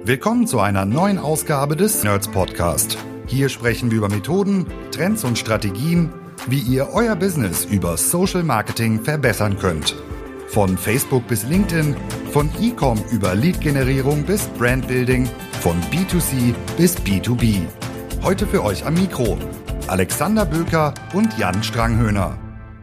Willkommen zu einer neuen Ausgabe des Nerds Podcast. Hier sprechen wir über Methoden, Trends und Strategien, wie ihr euer Business über Social Marketing verbessern könnt. Von Facebook bis LinkedIn, von E-Com über Lead-Generierung bis Brandbuilding, von B2C bis B2B. Heute für euch am Mikro Alexander Böker und Jan Stranghöhner.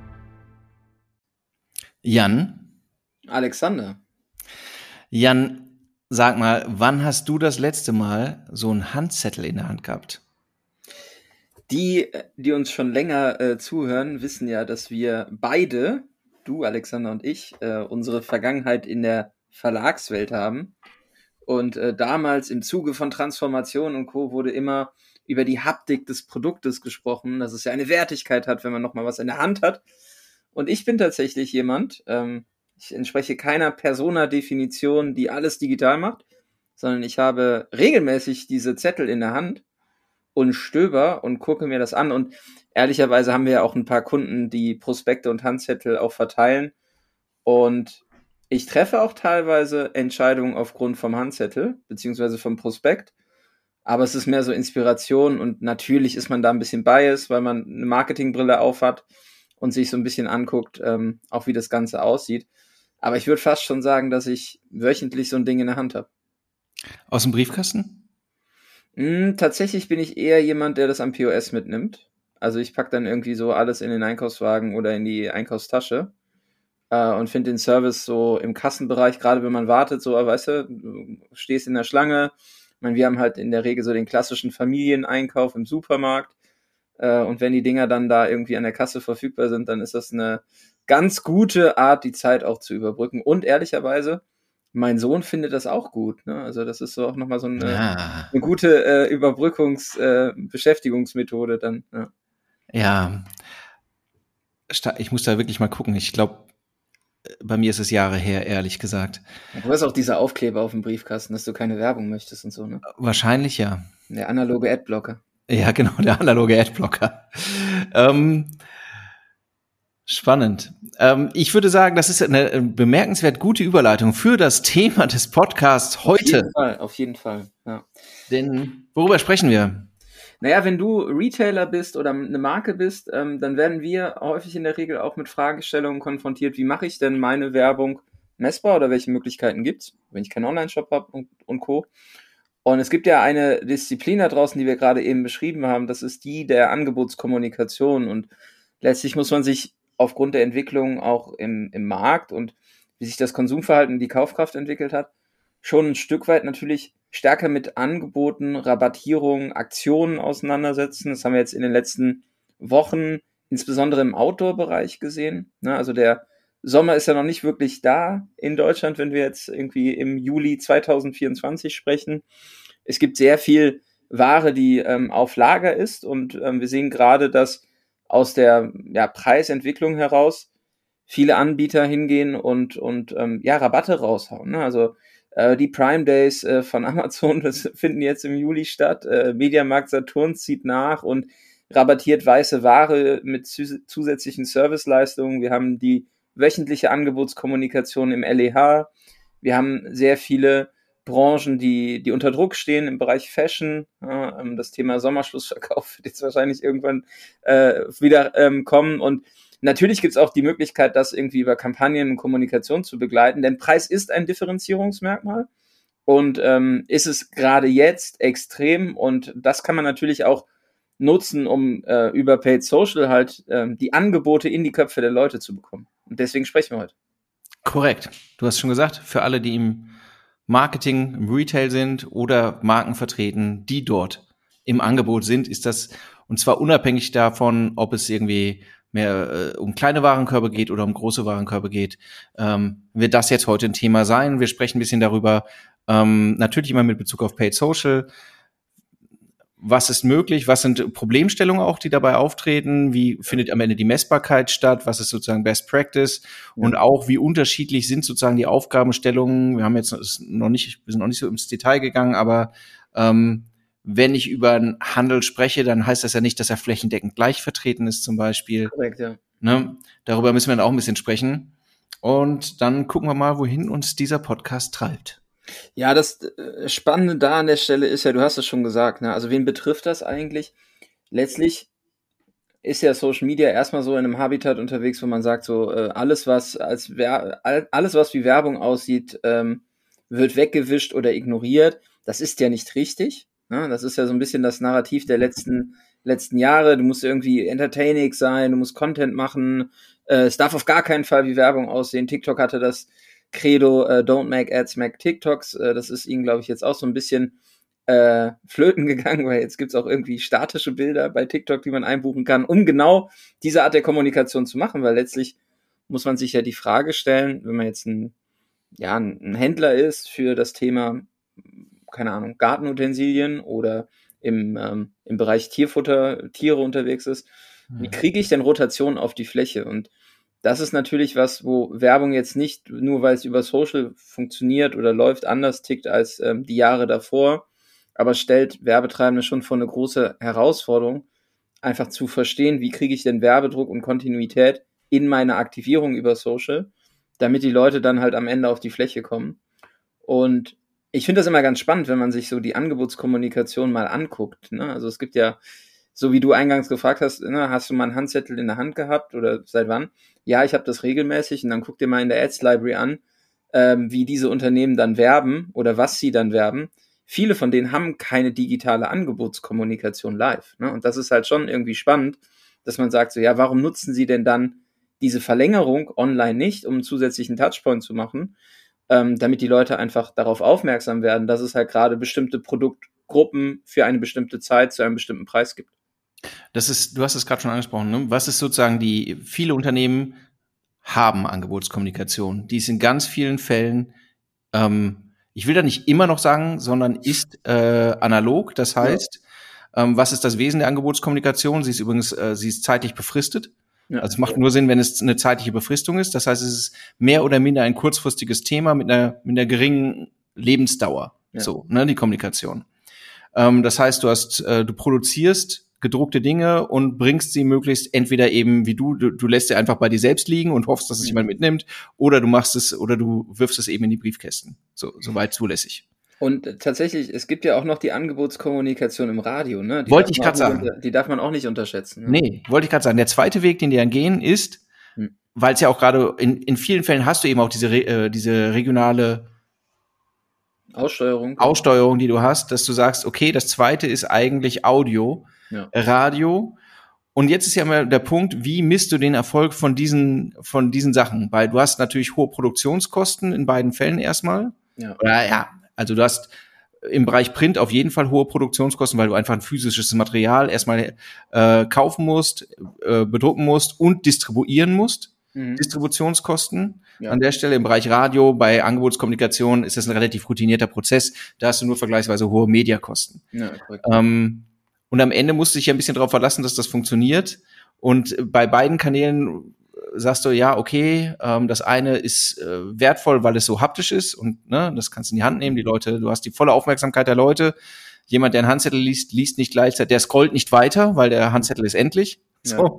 Jan. Alexander. Jan, sag mal, wann hast du das letzte Mal so einen Handzettel in der Hand gehabt? Die uns schon länger zuhören, wissen ja, dass wir beide, du, Alexander und ich, unsere Vergangenheit in der Verlagswelt haben. Und damals im Zuge von Transformation und Co. wurde immer über die Haptik des Produktes gesprochen, dass es ja eine Wertigkeit hat, wenn man nochmal was in der Hand hat. Und ich bin tatsächlich jemand, ich entspreche keiner Persona-Definition, die alles digital macht, sondern ich habe regelmäßig diese Zettel in der Hand und stöber und gucke mir das an. Und ehrlicherweise haben wir ja auch ein paar Kunden, die Prospekte und Handzettel auch verteilen. Und ich treffe auch teilweise Entscheidungen aufgrund vom Handzettel, beziehungsweise vom Prospekt. Aber es ist mehr so Inspiration und natürlich ist man da ein bisschen biased, weil man eine Marketingbrille aufhat und sich so ein bisschen anguckt, auch wie das Ganze aussieht. Aber ich würde fast schon sagen, dass ich wöchentlich so ein Ding in der Hand habe. Aus dem Briefkasten? Tatsächlich bin ich eher jemand, der das am POS mitnimmt. Also ich packe dann irgendwie so alles in den Einkaufswagen oder in die Einkaufstasche und finde den Service so im Kassenbereich, gerade wenn man wartet, so, weißt du stehst in der Schlange. Ich meine, wir haben halt in der Regel so den klassischen Familieneinkauf im Supermarkt. Und wenn die Dinger dann da irgendwie an der Kasse verfügbar sind, dann ist das eine ganz gute Art, die Zeit auch zu überbrücken. Und ehrlicherweise, mein Sohn findet das auch gut. Ne? Also das ist so auch nochmal so eine gute Beschäftigungsmethode dann. Ja, ich muss da wirklich mal gucken. Ich glaube, bei mir ist es Jahre her, ehrlich gesagt. Du hast auch diese Aufkleber auf dem Briefkasten, dass du keine Werbung möchtest und so, ne? Wahrscheinlich ja. Der analoge Adblocker. Ja, genau, der analoge Adblocker. Spannend. Ich würde sagen, das ist eine bemerkenswert gute Überleitung für das Thema des Podcasts heute. Auf jeden Fall, ja. Denn worüber sprechen wir? Naja, wenn du Retailer bist oder eine Marke bist, dann werden wir häufig in der Regel auch mit Fragestellungen konfrontiert, wie mache ich denn meine Werbung messbar oder welche Möglichkeiten gibt's, wenn ich keinen Online-Shop habe und Co. Und es gibt ja eine Disziplin da draußen, die wir gerade eben beschrieben haben, das ist die der Angebotskommunikation. Und letztlich muss man sich aufgrund der Entwicklung auch im Markt und wie sich das Konsumverhalten, die Kaufkraft entwickelt hat, schon ein Stück weit natürlich stärker mit Angeboten, Rabattierungen, Aktionen auseinandersetzen. Das haben wir jetzt in den letzten Wochen, insbesondere im Outdoor-Bereich gesehen. Also der Sommer ist ja noch nicht wirklich da in Deutschland, wenn wir jetzt irgendwie im Juli 2024 sprechen. Es gibt sehr viel Ware, die auf Lager ist und wir sehen gerade, dass aus der Preisentwicklung heraus viele Anbieter hingehen und Rabatte raushauen. Ne? Also die Prime Days von Amazon, das finden jetzt im Juli statt. Mediamarkt Saturn zieht nach und rabattiert weiße Ware mit zusätzlichen Serviceleistungen. Wir haben die wöchentliche Angebotskommunikation im LEH. Wir haben sehr viele Branchen, die unter Druck stehen im Bereich Fashion. Das Thema Sommerschlussverkauf wird jetzt wahrscheinlich irgendwann wieder kommen. Und natürlich gibt es auch die Möglichkeit, das irgendwie über Kampagnen und Kommunikation zu begleiten, denn Preis ist ein Differenzierungsmerkmal und ist es gerade jetzt extrem und das kann man natürlich auch nutzen, um über Paid Social halt die Angebote in die Köpfe der Leute zu bekommen. Und deswegen sprechen wir heute. Korrekt. Du hast schon gesagt, für alle, die im Marketing, im Retail sind oder Marken vertreten, die dort im Angebot sind, ist das, und zwar unabhängig davon, ob es irgendwie mehr um kleine Warenkörbe geht oder um große Warenkörbe geht, wird das jetzt heute ein Thema sein. Wir sprechen ein bisschen darüber, natürlich immer mit Bezug auf Paid Social. Was ist möglich? Was sind Problemstellungen auch, die dabei auftreten? Wie findet am Ende die Messbarkeit statt? Was ist sozusagen Best Practice? Und auch, wie unterschiedlich sind sozusagen die Aufgabenstellungen? Wir sind noch nicht so ins Detail gegangen, aber wenn ich über einen Handel spreche, dann heißt das ja nicht, dass er flächendeckend gleich vertreten ist, zum Beispiel. Korrekt, ja. Ne? Darüber müssen wir dann auch ein bisschen sprechen. Und dann gucken wir mal, wohin uns dieser Podcast treibt. Ja, das Spannende da an der Stelle ist ja, du hast es schon gesagt, ne? Also wen betrifft das eigentlich? Letztlich ist ja Social Media erstmal so in einem Habitat unterwegs, wo man sagt, so alles, was alles, was wie Werbung aussieht, wird weggewischt oder ignoriert. Das ist ja nicht richtig. Ne? Das ist ja so ein bisschen das Narrativ der letzten Jahre. Du musst irgendwie entertaining sein, du musst Content machen. Es darf auf gar keinen Fall wie Werbung aussehen. TikTok hatte das Credo, don't make ads, make TikToks. Das ist ihnen, glaube ich, jetzt auch so ein bisschen flöten gegangen, weil jetzt gibt's auch irgendwie statische Bilder bei TikTok, die man einbuchen kann, um genau diese Art der Kommunikation zu machen, weil letztlich muss man sich ja die Frage stellen, wenn man jetzt ein Händler ist für das Thema, keine Ahnung, Gartenutensilien oder im Bereich Tierfutter, Tiere unterwegs ist, wie kriege ich denn Rotation auf die Fläche? Und das ist natürlich was, wo Werbung jetzt nicht, nur weil es über Social funktioniert oder läuft, anders tickt als die Jahre davor, aber stellt Werbetreibende schon vor eine große Herausforderung, einfach zu verstehen, wie kriege ich denn Werbedruck und Kontinuität in meine Aktivierung über Social, damit die Leute dann halt am Ende auf die Fläche kommen. Und ich finde das immer ganz spannend, wenn man sich so die Angebotskommunikation mal anguckt. Ne? Also es gibt ja, so wie du eingangs gefragt hast, ne, hast du mal einen Handzettel in der Hand gehabt oder seit wann? Ja, ich habe das regelmäßig und dann guck dir mal in der Ads Library an, wie diese Unternehmen dann werben oder was sie dann werben. Viele von denen haben keine digitale Angebotskommunikation live. Ne? Und das ist halt schon irgendwie spannend, dass man sagt so, ja, warum nutzen sie denn dann diese Verlängerung online nicht, um einen zusätzlichen Touchpoint zu machen, damit die Leute einfach darauf aufmerksam werden, dass es halt gerade bestimmte Produktgruppen für eine bestimmte Zeit zu einem bestimmten Preis gibt. Du hast es gerade schon angesprochen, ne? Was ist sozusagen viele Unternehmen haben Angebotskommunikation. Die ist in ganz vielen Fällen, ich will da nicht immer noch sagen, sondern ist analog. Das heißt, was ist das Wesen der Angebotskommunikation? Sie ist zeitlich befristet. Ja. Also es macht nur Sinn, wenn es eine zeitliche Befristung ist. Das heißt, es ist mehr oder minder ein kurzfristiges Thema mit einer geringen Lebensdauer. Ja. So, ne, die Kommunikation. Das heißt, du produzierst gedruckte Dinge und bringst sie möglichst entweder eben wie du lässt sie einfach bei dir selbst liegen und hoffst, dass es jemand mitnimmt, oder du wirfst es eben in die Briefkästen. Soweit zulässig. Und tatsächlich, es gibt ja auch noch die Angebotskommunikation im Radio, ne? Wollte ich gerade sagen. Die darf man auch nicht unterschätzen. Ne? Nee, wollte ich gerade sagen. Der zweite Weg, den die dann gehen, ist, weil es ja auch gerade in vielen Fällen hast du eben auch diese regionale Aussteuerung, die du hast, dass du sagst, okay, das zweite ist eigentlich Audio, Radio. Und jetzt ist ja immer der Punkt, wie misst du den Erfolg von diesen Sachen? Weil du hast natürlich hohe Produktionskosten in beiden Fällen erstmal. Also du hast im Bereich Print auf jeden Fall hohe Produktionskosten, weil du einfach ein physisches Material erstmal kaufen musst, bedrucken musst und distribuieren musst. Distributionskosten. Ja. An der Stelle im Bereich Radio, bei Angebotskommunikation ist das ein relativ routinierter Prozess. Da hast du nur vergleichsweise hohe Mediakosten. Ja, und am Ende musst du dich ja ein bisschen darauf verlassen, dass das funktioniert. Und bei beiden Kanälen sagst du, ja, okay, das eine ist wertvoll, weil es so haptisch ist und ne, das kannst du in die Hand nehmen. Du hast die volle Aufmerksamkeit der Leute. Jemand, der einen Handzettel liest nicht gleichzeitig, der scrollt nicht weiter, weil der Handzettel ist endlich. So.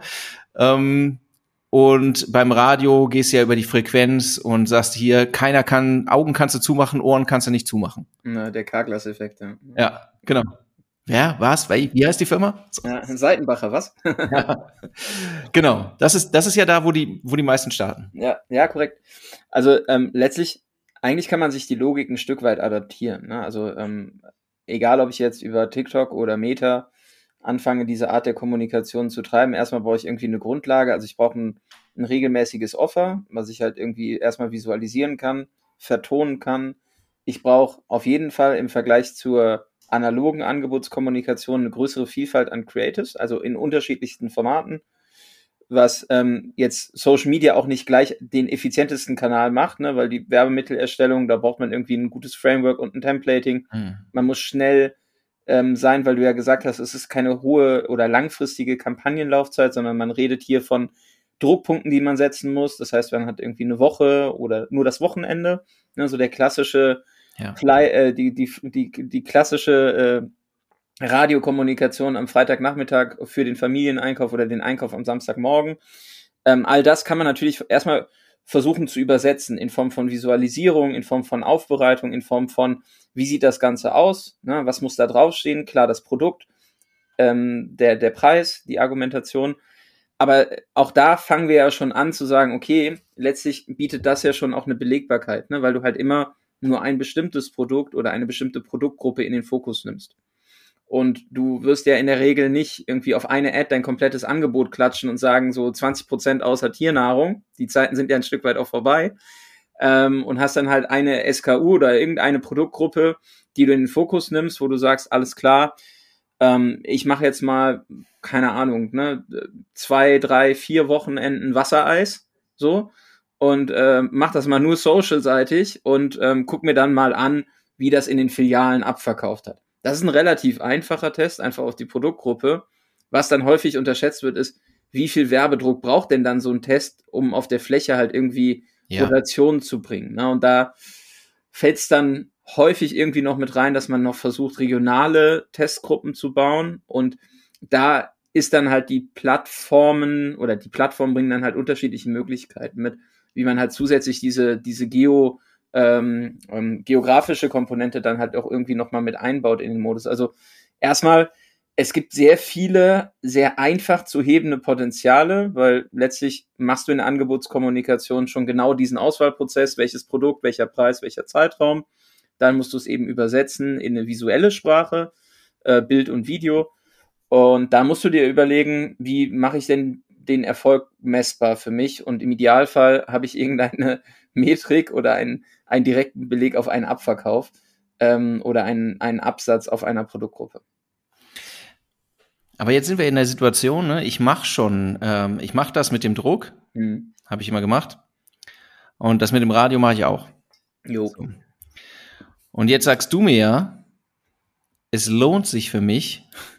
Und beim Radio gehst du ja über die Frequenz und sagst hier, Augen kannst du zumachen, Ohren kannst du nicht zumachen. Na, der Karglas-Effekt, ja. Ja, genau. Ja, was? Wie heißt die Firma? Ja, Seitenbacher, was? Ja. Genau. Das ist ja da, wo die meisten starten. Ja, korrekt. Also letztlich, eigentlich kann man sich die Logik ein Stück weit adaptieren. Ne? Also egal, ob ich jetzt über TikTok oder Meta anfange, diese Art der Kommunikation zu treiben. Erstmal brauche ich irgendwie eine Grundlage. Also ich brauche ein regelmäßiges Offer, was ich halt irgendwie erstmal visualisieren kann, vertonen kann. Ich brauche auf jeden Fall im Vergleich zur analogen Angebotskommunikation eine größere Vielfalt an Creatives, also in unterschiedlichsten Formaten, was jetzt Social Media auch nicht gleich den effizientesten Kanal macht, ne, weil die Werbemittelerstellung, da braucht man irgendwie ein gutes Framework und ein Templating. Man muss schnell sein, weil du ja gesagt hast, es ist keine hohe oder langfristige Kampagnenlaufzeit, sondern man redet hier von Druckpunkten, die man setzen muss. Das heißt, man hat irgendwie eine Woche oder nur das Wochenende, ne, so der klassische die klassische Radiokommunikation am Freitagnachmittag für den Familieneinkauf oder den Einkauf am Samstagmorgen. All das kann man natürlich erstmal versuchen zu übersetzen in Form von Visualisierung, in Form von Aufbereitung, in Form von, wie sieht das Ganze aus, ne? Was muss da draufstehen? Klar, das Produkt, der Preis, die Argumentation. Aber auch da fangen wir ja schon an zu sagen, okay, letztlich bietet das ja schon auch eine Belegbarkeit, ne? Weil du halt immer nur ein bestimmtes Produkt oder eine bestimmte Produktgruppe in den Fokus nimmst. Und du wirst ja in der Regel nicht irgendwie auf eine Ad dein komplettes Angebot klatschen und sagen, so 20% außer Tiernahrung. Die Zeiten sind ja ein Stück weit auch vorbei. Und hast dann halt eine SKU oder irgendeine Produktgruppe, die du in den Fokus nimmst, wo du sagst, alles klar, ich mache jetzt mal, keine Ahnung, ne, 2, 3, 4 Wochenenden Wassereis, so, und mach das mal nur social-seitig und guck mir dann mal an, wie das in den Filialen abverkauft hat. Das ist ein relativ einfacher Test, einfach auf die Produktgruppe. Was dann häufig unterschätzt wird, ist, wie viel Werbedruck braucht denn dann so ein Test, um auf der Fläche halt irgendwie Rotation zu bringen. Ne? Und da fällt es dann häufig irgendwie noch mit rein, dass man noch versucht, regionale Testgruppen zu bauen. Und da ist dann halt die Plattformen bringen dann halt unterschiedliche Möglichkeiten mit, wie man halt zusätzlich diese geografische Komponente dann halt auch irgendwie nochmal mit einbaut in den Modus. Also erstmal, es gibt sehr viele, sehr einfach zu hebende Potenziale, weil letztlich machst du in der Angebotskommunikation schon genau diesen Auswahlprozess, welches Produkt, welcher Preis, welcher Zeitraum. Dann musst du es eben übersetzen in eine visuelle Sprache, Bild und Video. Und da musst du dir überlegen, wie mache ich denn den Erfolg messbar für mich? Und im Idealfall habe ich irgendeine Metrik oder einen direkten Beleg auf einen Abverkauf oder einen Absatz auf einer Produktgruppe. Aber jetzt sind wir in der Situation, ne? Ich mache das mit dem Druck, habe ich immer gemacht. Und das mit dem Radio mache ich auch. Jo. So. Und jetzt sagst du mir ja, es lohnt sich für mich,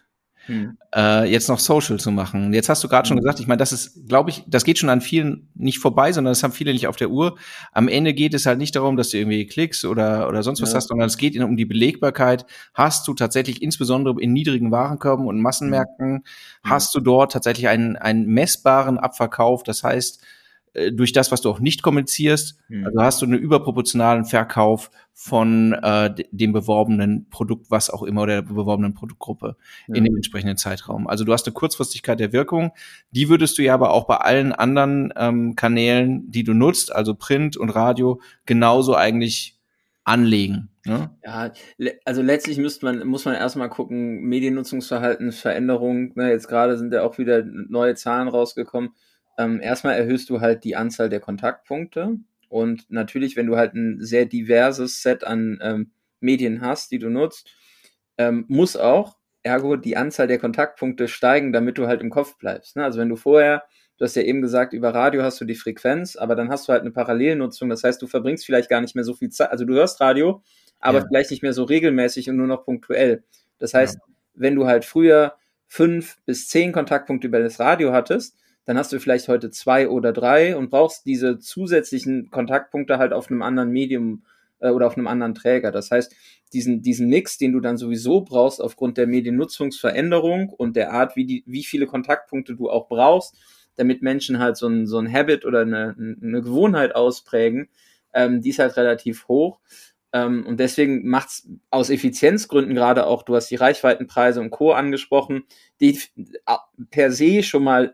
jetzt noch Social zu machen. Und jetzt hast du gerade schon gesagt, ich meine, das ist, glaube ich, das geht schon an vielen nicht vorbei, sondern das haben viele nicht auf der Uhr. Am Ende geht es halt nicht darum, dass du irgendwie Klicks oder sonst was hast, sondern es geht um die Belegbarkeit. Hast du tatsächlich insbesondere in niedrigen Warenkörben und Massenmärkten, hast du dort tatsächlich einen messbaren Abverkauf, das heißt, durch das, was du auch nicht kommunizierst, also hast du einen überproportionalen Verkauf von dem beworbenen Produkt, was auch immer, oder der beworbenen Produktgruppe in dem entsprechenden Zeitraum. Also du hast eine Kurzfristigkeit der Wirkung, die würdest du ja aber auch bei allen anderen Kanälen, die du nutzt, also Print und Radio, genauso eigentlich anlegen. Ne? Ja, also letztlich muss man erstmal gucken, Mediennutzungsverhaltensveränderung, ne, jetzt gerade sind ja auch wieder neue Zahlen rausgekommen. Erstmal erhöhst du halt die Anzahl der Kontaktpunkte und natürlich, wenn du halt ein sehr diverses Set an Medien hast, die du nutzt, muss auch, ergo, die Anzahl der Kontaktpunkte steigen, damit du halt im Kopf bleibst. Ne? Also wenn du hast ja eben gesagt, über Radio hast du die Frequenz, aber dann hast du halt eine Parallelnutzung, das heißt, du verbringst vielleicht gar nicht mehr so viel Zeit, also du hörst Radio, aber vielleicht nicht mehr so regelmäßig und nur noch punktuell. Das heißt, wenn du halt früher 5 bis 10 Kontaktpunkte über das Radio hattest, dann hast du vielleicht heute 2 oder 3 und brauchst diese zusätzlichen Kontaktpunkte halt auf einem anderen Medium oder auf einem anderen Träger. Das heißt, diesen Mix, den du dann sowieso brauchst aufgrund der Mediennutzungsveränderung und der Art, wie viele Kontaktpunkte du auch brauchst, damit Menschen halt so ein Habit oder eine Gewohnheit ausprägen, die ist halt relativ hoch. Und deswegen macht's aus Effizienzgründen gerade auch, du hast die Reichweitenpreise und Co. angesprochen, die per se schon mal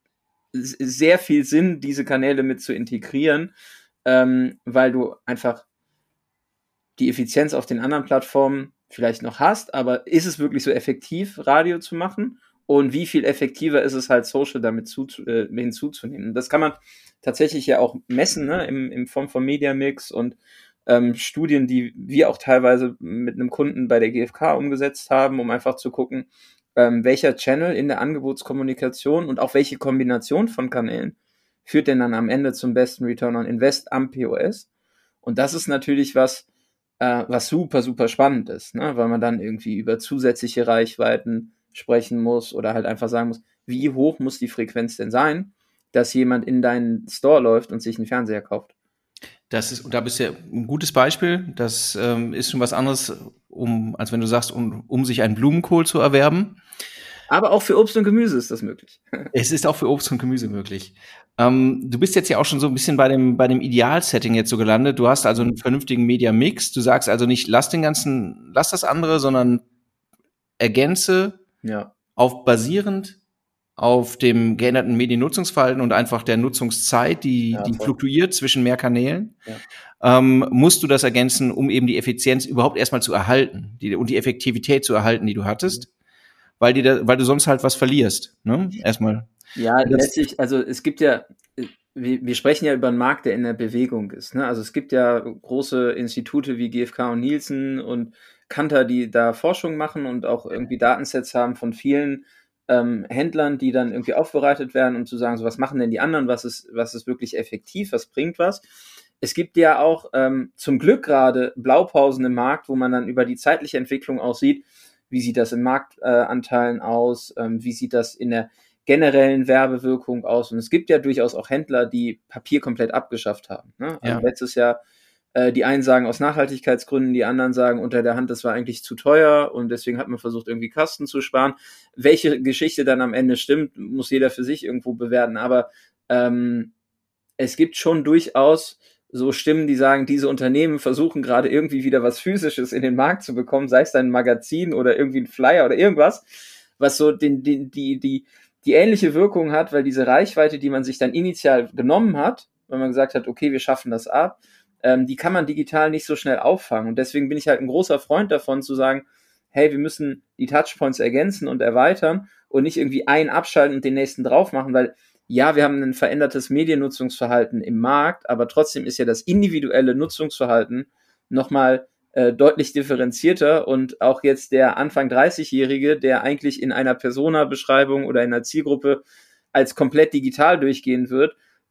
sehr viel Sinn, diese Kanäle mit zu integrieren, weil du einfach die Effizienz auf den anderen Plattformen vielleicht noch hast, aber ist es wirklich so effektiv, Radio zu machen? Und wie viel effektiver ist es halt, Social damit hinzuzunehmen? Und das kann man tatsächlich ja auch messen, ne, in Form von Media Mix und Studien, die wir auch teilweise mit einem Kunden bei der GfK umgesetzt haben, um einfach zu gucken, welcher Channel in der Angebotskommunikation und auch welche Kombination von Kanälen führt denn dann am Ende zum besten Return on Invest am POS. Und das ist natürlich was super, super spannend ist, ne? Weil man dann irgendwie über zusätzliche Reichweiten sprechen muss oder halt einfach sagen muss, wie hoch muss die Frequenz denn sein, dass jemand in deinen Store läuft und sich einen Fernseher kauft. Da bist du ja ein gutes Beispiel. Das ist schon was anderes, als wenn du sagst, um sich einen Blumenkohl zu erwerben. Aber auch für Obst und Gemüse ist das möglich. Es ist auch für Obst und Gemüse möglich. Du bist jetzt ja auch schon so ein bisschen bei dem Idealsetting jetzt so gelandet. Du hast also einen vernünftigen Media-Mix. Du sagst also nicht, lass das andere, sondern ergänze basierend auf dem geänderten Mediennutzungsverhalten und einfach der Nutzungszeit, die fluktuiert zwischen mehr Kanälen. Ja. Musst du das ergänzen, um eben die Effizienz überhaupt erstmal zu erhalten und die Effektivität zu erhalten, die du hattest, weil du sonst halt was verlierst, ne? Erstmal. Ja, letztlich, also es gibt ja, wir sprechen ja über einen Markt, der in der Bewegung ist, ne? Also es gibt ja große Institute wie GfK und Nielsen und Kantar, die da Forschung machen und auch irgendwie Datensets haben von vielen Händlern, die dann irgendwie aufbereitet werden, um zu sagen, so was machen denn die anderen, was ist wirklich effektiv, was bringt was. Es gibt ja auch zum Glück gerade Blaupausen im Markt, wo man dann über die zeitliche Entwicklung auch sieht, wie sieht das in Marktanteilen aus, wie sieht das in der generellen Werbewirkung aus. Und es gibt ja durchaus auch Händler, die Papier komplett abgeschafft haben. Ne? Also letztes Jahr, die einen sagen aus Nachhaltigkeitsgründen, die anderen sagen unter der Hand, das war eigentlich zu teuer und deswegen hat man versucht, irgendwie Kosten zu sparen. Welche Geschichte dann am Ende stimmt, muss jeder für sich irgendwo bewerten. Aber es gibt schon durchaus so Stimmen, die sagen, diese Unternehmen versuchen gerade irgendwie wieder was Physisches in den Markt zu bekommen, sei es dann ein Magazin oder irgendwie ein Flyer oder irgendwas, was so die ähnliche Wirkung hat, weil diese Reichweite, die man sich dann initial genommen hat, wenn man gesagt hat, okay, wir schaffen das ab, die kann man digital nicht so schnell auffangen. Und deswegen bin ich halt ein großer Freund davon, zu sagen, hey, wir müssen die Touchpoints ergänzen und erweitern und nicht irgendwie einen abschalten und den nächsten drauf machen, weil ja, wir haben ein verändertes Mediennutzungsverhalten im Markt, aber trotzdem ist ja das individuelle Nutzungsverhalten nochmal deutlich differenzierter und auch jetzt der Anfang 30-Jährige, der eigentlich in einer Persona-Beschreibung oder in einer Zielgruppe als komplett digital durchgehen wird,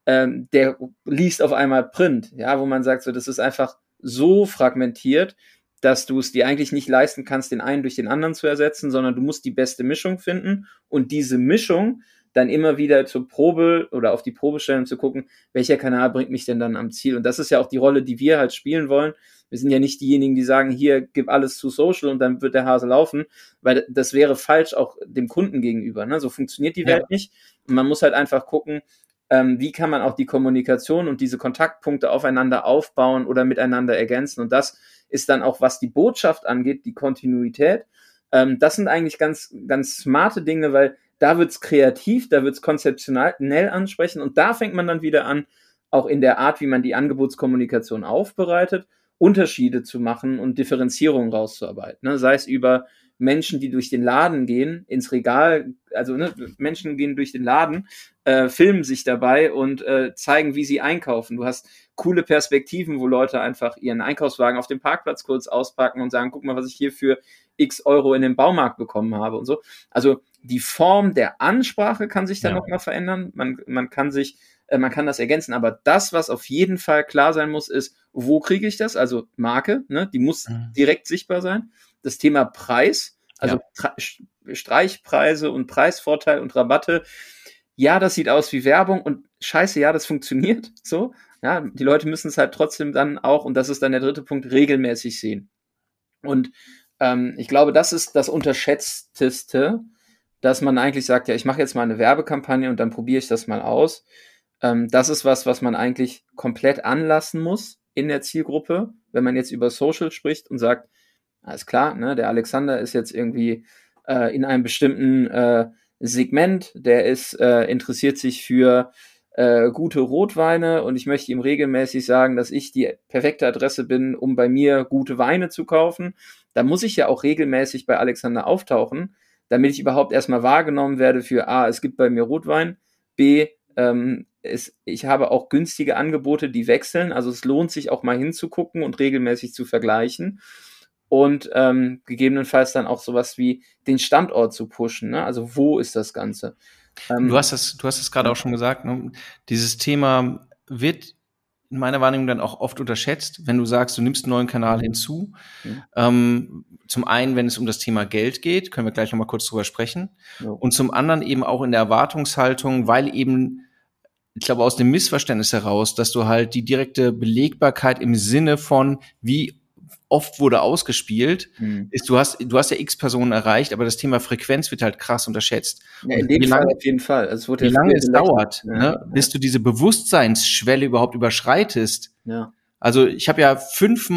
der liest auf einmal Print, ja, wo man sagt, so, das ist einfach so fragmentiert, dass du es dir eigentlich nicht leisten kannst, den einen durch den anderen zu ersetzen, sondern du musst die beste Mischung finden und diese Mischung dann immer wieder zur Probe oder auf die Probe stellen und zu gucken, welcher Kanal bringt mich denn dann am Ziel. Und das ist ja auch die Rolle, die wir halt spielen wollen. Wir sind ja nicht diejenigen, die sagen, hier, gib alles zu Social und dann wird der Hase laufen, weil das wäre falsch auch dem Kunden gegenüber. Ne? So funktioniert die Welt nicht. Und man muss halt einfach gucken, wie kann man auch die Kommunikation und diese Kontaktpunkte aufeinander aufbauen oder miteinander ergänzen. Und das ist dann auch, was die Botschaft angeht, die Kontinuität. Das sind eigentlich ganz, ganz smarte Dinge, weil da wird's kreativ, da wird's konzeptionell ansprechen und da fängt man dann wieder an, auch in der Art, wie man die Angebotskommunikation aufbereitet, Unterschiede zu machen und Differenzierungen rauszuarbeiten. Ne? Sei es über Menschen, die durch den Laden gehen, ins Regal, also Menschen gehen durch den Laden, filmen sich dabei und zeigen, wie sie einkaufen. Du hast coole Perspektiven, wo Leute einfach ihren Einkaufswagen auf dem Parkplatz kurz auspacken und sagen, guck mal, was ich hier für x Euro in den Baumarkt bekommen habe und so. Also die Form der Ansprache kann sich dann nochmal verändern. Man kann das ergänzen, aber das, was auf jeden Fall klar sein muss, ist, wo kriege ich das? Also Marke, ne? Die muss direkt sichtbar sein. Das Thema Preis, also Streichpreise und Preisvorteil und Rabatte. Ja, das sieht aus wie Werbung und scheiße, ja, das funktioniert so. Ja, die Leute müssen es halt trotzdem dann auch, und das ist dann der dritte Punkt, regelmäßig sehen. Und ich glaube, das ist das Unterschätzteste, dass man eigentlich sagt, ja, ich mache jetzt mal eine Werbekampagne und dann probiere ich das mal aus. Das ist was man eigentlich komplett anlassen muss in der Zielgruppe, wenn man jetzt über Social spricht und sagt, alles klar, ne, der Alexander ist jetzt irgendwie in einem bestimmten Segment, der ist interessiert sich für gute Rotweine und ich möchte ihm regelmäßig sagen, dass ich die perfekte Adresse bin, um bei mir gute Weine zu kaufen. Da muss ich ja auch regelmäßig bei Alexander auftauchen, damit ich überhaupt erstmal wahrgenommen werde für A, es gibt bei mir Rotwein, B, ich habe auch günstige Angebote, die wechseln, also es lohnt sich auch mal hinzugucken und regelmäßig zu vergleichen und gegebenenfalls dann auch sowas wie den Standort zu pushen, ne? Also wo ist das Ganze? Du hast es gerade auch schon gesagt, ne? Dieses Thema wird in meiner Wahrnehmung dann auch oft unterschätzt, wenn du sagst, du nimmst einen neuen Kanal hinzu. Zum einen, wenn es um das Thema Geld geht, können wir gleich noch mal kurz drüber sprechen. Ja. Und zum anderen eben auch in der Erwartungshaltung, weil eben, ich glaube, aus dem Missverständnis heraus, dass du halt die direkte Belegbarkeit im Sinne von, wie oft wurde ausgespielt, ist, du hast ja X Personen erreicht, aber das Thema Frequenz wird halt krass unterschätzt. Ja, in dem Fall auf jeden Fall. Also es wurde wie lange es dauert, ja, bis du diese Bewusstseinsschwelle überhaupt überschreitest. Ja. Also ich habe ja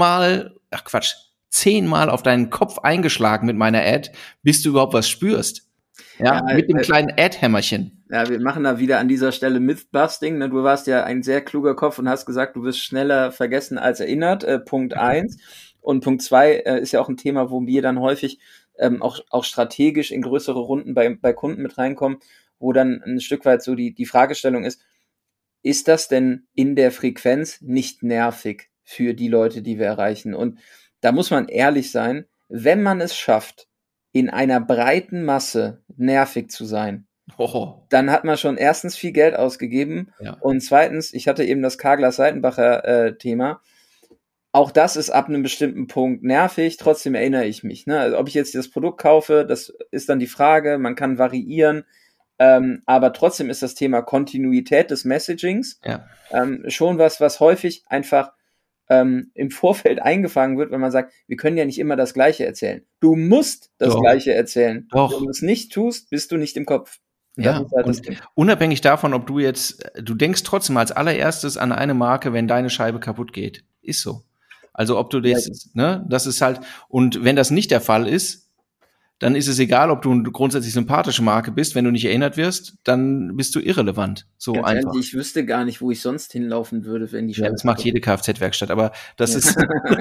10-mal auf deinen Kopf eingeschlagen mit meiner Ad, bis du überhaupt was spürst. Ja, mit dem kleinen Ad-Hämmerchen. Ja, wir machen da wieder an dieser Stelle Mythbusting. Ne? Du warst ja ein sehr kluger Kopf und hast gesagt, du wirst schneller vergessen als erinnert. Punkt 1. Und Punkt 2 ist ja auch ein Thema, wo wir dann häufig auch strategisch in größere Runden bei Kunden mit reinkommen, wo dann ein Stück weit so die Fragestellung ist das denn in der Frequenz nicht nervig für die Leute, die wir erreichen? Und da muss man ehrlich sein, wenn man es schafft, in einer breiten Masse nervig zu sein, dann hat man schon erstens viel Geld ausgegeben und zweitens, ich hatte eben das Karglas-Seitenbacher Thema, auch das ist ab einem bestimmten Punkt nervig, trotzdem erinnere ich mich. Ne? Also ob ich jetzt das Produkt kaufe, das ist dann die Frage, man kann variieren, aber trotzdem ist das Thema Kontinuität des Messagings schon was häufig einfach im Vorfeld eingefangen wird, wenn man sagt, wir können ja nicht immer das Gleiche erzählen. Du musst das Gleiche erzählen. Wenn du es nicht tust, bist du nicht im Kopf. Ja, und unabhängig davon, ob du denkst trotzdem als allererstes an eine Marke, wenn deine Scheibe kaputt geht. Ist so. Also ob du das, das ist halt, und wenn das nicht der Fall ist, dann ist es egal, ob du eine grundsätzlich sympathische Marke bist. Wenn du nicht erinnert wirst, dann bist du irrelevant. So ganz einfach. Ehrlich, ich wüsste gar nicht, wo ich sonst hinlaufen würde, wenn die Scheibe. Ja, das macht jede Kfz-Werkstatt, aber das ist,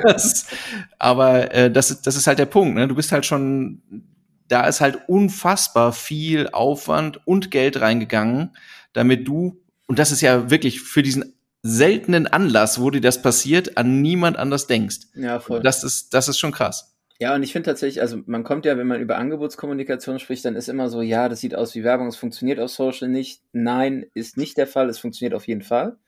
das ist halt der Punkt. Ne? Du bist halt schon, da ist halt unfassbar viel Aufwand und Geld reingegangen, damit du, und das ist ja wirklich für diesen seltenen Anlass, wo dir das passiert, an niemand anders denkst. Ja, voll. Das ist schon krass. Ja, und ich finde tatsächlich, also man kommt ja, wenn man über Angebotskommunikation spricht, dann ist immer so, ja, das sieht aus wie Werbung, es funktioniert auf Social nicht. Nein, ist nicht der Fall, es funktioniert auf jeden Fall.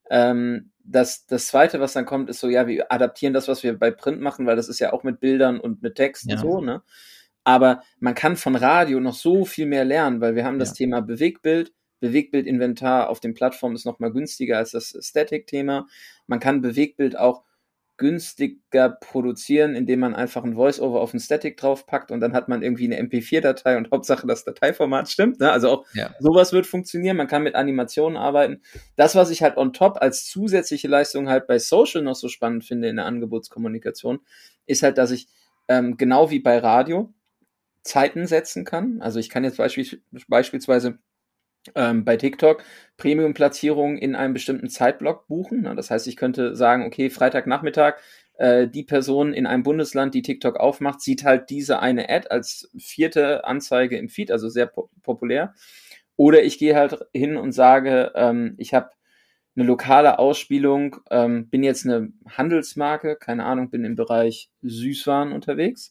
Das Zweite, was dann kommt, ist so, ja, wir adaptieren das, was wir bei Print machen, weil das ist ja auch mit Bildern und mit Text und so, ne? Aber man kann von Radio noch so viel mehr lernen, weil wir haben das Thema Bewegtbild. Bewegtbildinventar auf den Plattformen ist noch mal günstiger als das Static-Thema. Man kann Bewegtbild auch günstiger produzieren, indem man einfach ein Voice-Over auf ein Static draufpackt und dann hat man irgendwie eine MP4-Datei und Hauptsache das Dateiformat stimmt. Ne? Also auch sowas wird funktionieren. Man kann mit Animationen arbeiten. Das, was ich halt on top als zusätzliche Leistung halt bei Social noch so spannend finde in der Angebotskommunikation, ist halt, dass ich genau wie bei Radio Zeiten setzen kann. Also ich kann jetzt beispielsweise bei TikTok Premium-Platzierungen in einem bestimmten Zeitblock buchen. Das heißt, ich könnte sagen, okay, Freitagnachmittag, die Person in einem Bundesland, die TikTok aufmacht, sieht halt diese eine Ad als 4. Anzeige im Feed, also sehr populär. Oder ich gehe halt hin und sage, ich habe eine lokale Ausspielung, bin jetzt eine Handelsmarke, keine Ahnung, bin im Bereich Süßwaren unterwegs.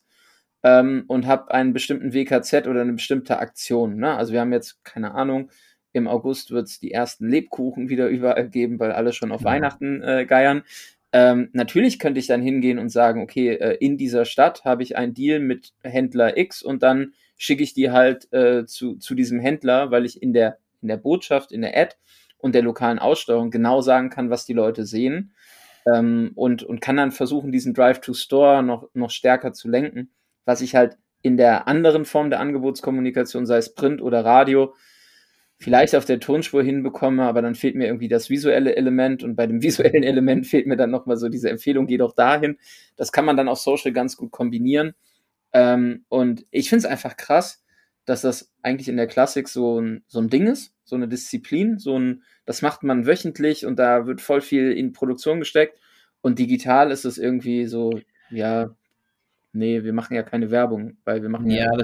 Und habe einen bestimmten WKZ oder eine bestimmte Aktion. Ne? Also wir haben jetzt, keine Ahnung, im August wird es die ersten Lebkuchen wieder überall geben, weil alle schon auf Weihnachten geiern. Natürlich könnte ich dann hingehen und sagen, okay, in dieser Stadt habe ich einen Deal mit Händler X und dann schicke ich die halt zu diesem Händler, weil ich in der Botschaft, in der Ad und der lokalen Aussteuerung genau sagen kann, was die Leute sehen und kann dann versuchen, diesen Drive-to-Store noch stärker zu lenken. Was ich halt in der anderen Form der Angebotskommunikation, sei es Print oder Radio, vielleicht auf der Tonspur hinbekomme, aber dann fehlt mir irgendwie das visuelle Element und bei dem visuellen Element fehlt mir dann nochmal so diese Empfehlung, geh doch dahin. Das kann man dann auf Social ganz gut kombinieren. Und ich finde es einfach krass, dass das eigentlich in der Klassik so ein Ding ist, so eine Disziplin, das macht man wöchentlich und da wird voll viel in Produktion gesteckt und digital ist es irgendwie so, ja, nee, wir machen ja keine Werbung, weil wir machen da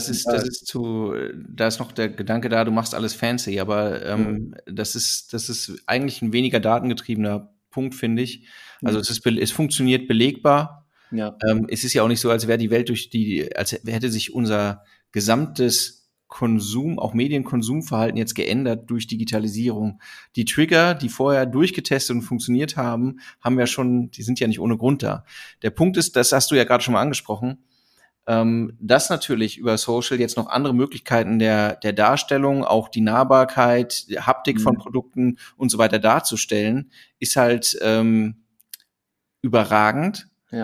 ist noch der Gedanke da, du machst alles fancy, aber das ist eigentlich ein weniger datengetriebener Punkt, finde ich. Also es funktioniert belegbar. Ja. Es ist ja auch nicht so, als wäre die Welt als hätte sich unser gesamtes auch Medienkonsumverhalten jetzt geändert durch Digitalisierung. Die Trigger, die vorher durchgetestet und funktioniert haben, die sind ja nicht ohne Grund da. Der Punkt ist, das hast du ja gerade schon mal angesprochen, dass natürlich über Social jetzt noch andere Möglichkeiten der Darstellung, auch die Nahbarkeit, die Haptik von Produkten und so weiter darzustellen, ist halt überragend. Ja.